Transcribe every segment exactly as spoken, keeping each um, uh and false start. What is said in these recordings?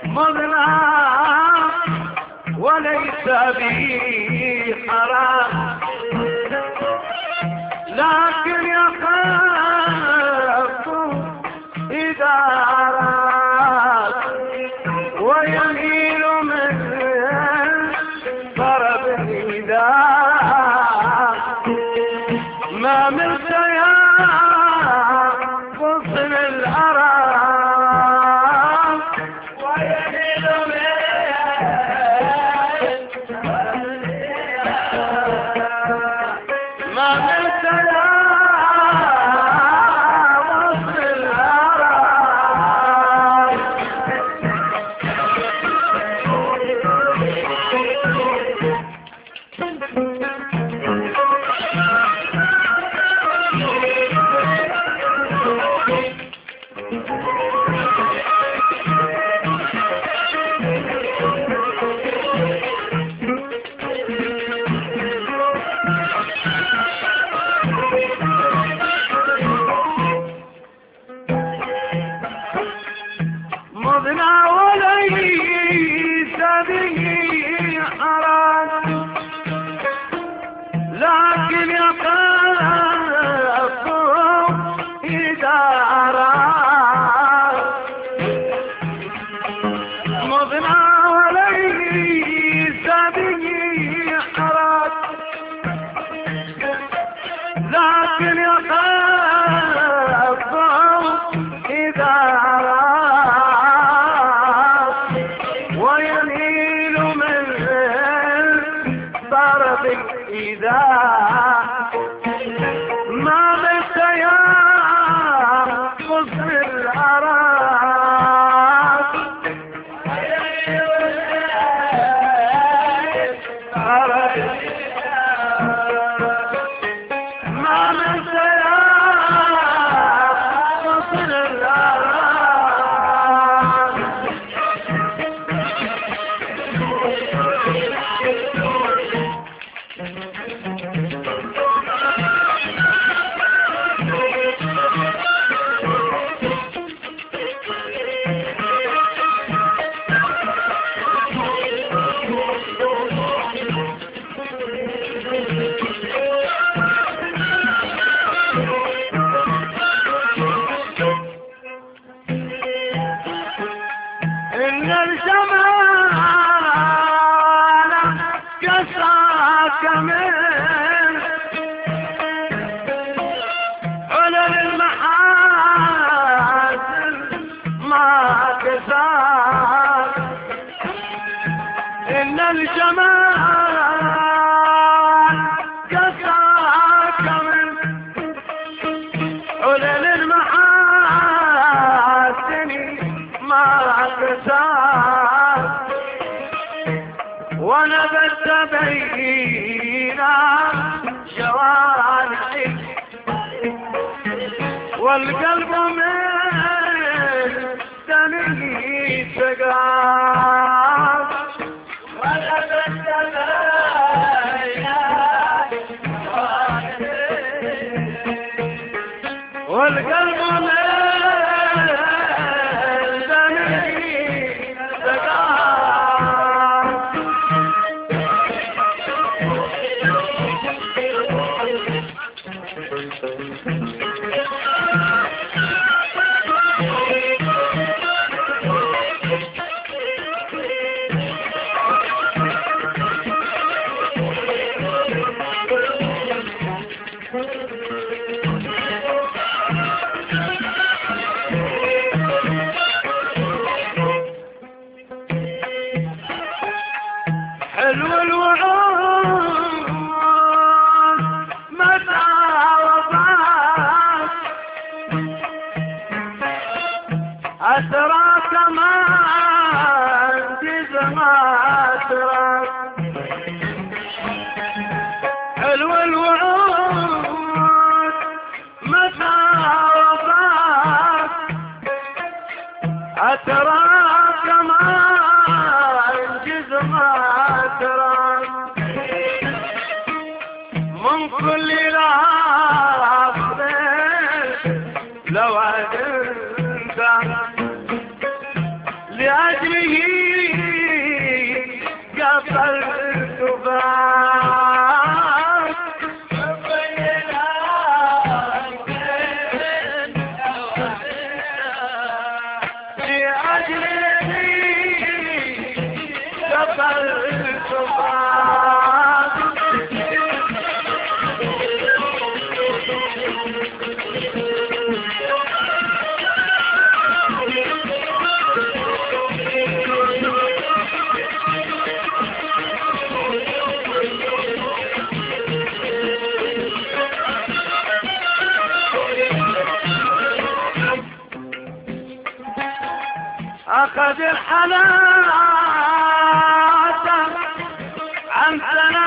مظلم وليس به حرام، لكن يخاف إذا أراد ويميل من ضرب إذا ما من سياق غصن الأرام ويميل من ما من سياق غصن الأرام. مضنى وليس به حرام، لكن يخاف إذا أراد. مضنى وليس به حرام، لكن يخاف إذا أراد ويميل من ضرب إذا ما بس يأخذ بالأراد. ما بس يأخذ بالأراد. إن الجمال كساك من علل المحاسن ما كساك. إن الجمال كساك من علل المحاسن ما كساك، ونبت بين جوانحك والقلب من دمه سقاك. ونبت بين جوانحك والقلب من حلو الوعود متى وفاك، أتراك ما انجز ما أتراك. حلو الوعود متى وفاك، أتراك ما انجز ما أتراك. من كل لحظة لو عدلت لأجله قفلت باب لأجله قفلت باب أخذ الحلاة عن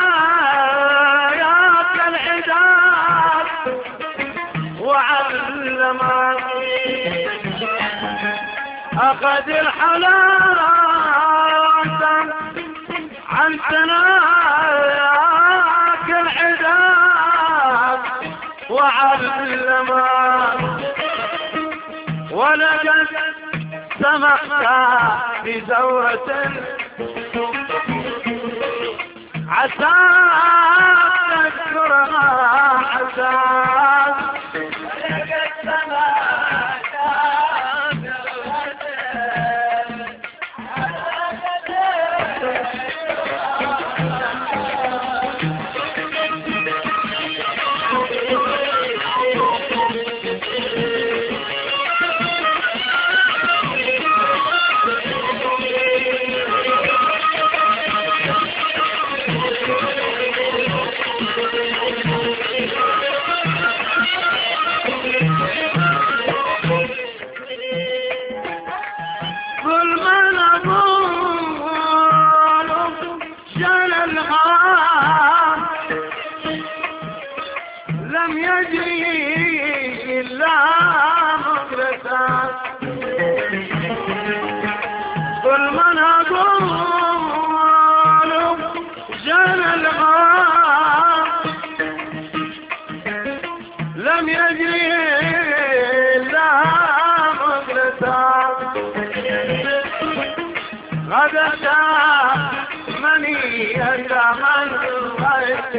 ثناياك العداد وعلمك أخذ الحلاة عن ثناياك العداد وعلمك ولقد سمحت بزورة عسى تذكرها عسى ولقد سمحت لم يجري إلا مغرسات كل من أقول جل الغام لم يجري إلا مغرسات غدت منية من الغيب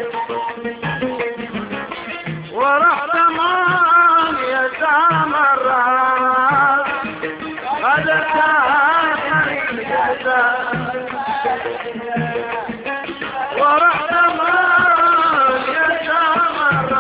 ورحت من يتمرد غدت منية ورحت من يتمرد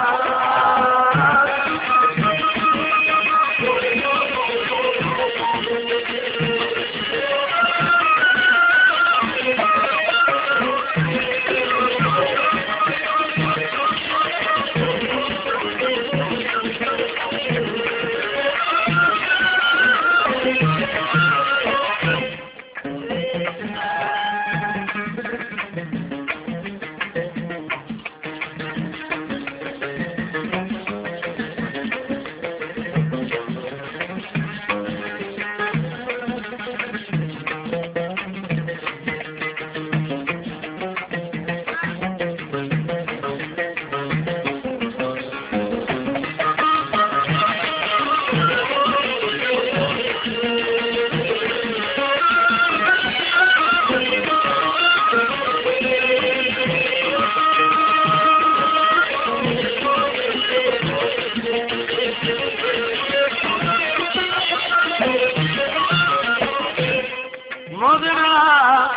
مضرع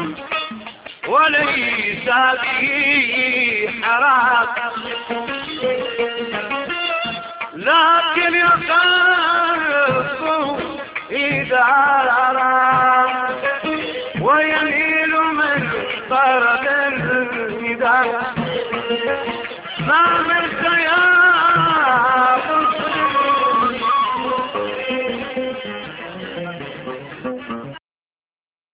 وليس به حراك لكن يخاف إذا أرى ويميل من طرد النداء ما من خيال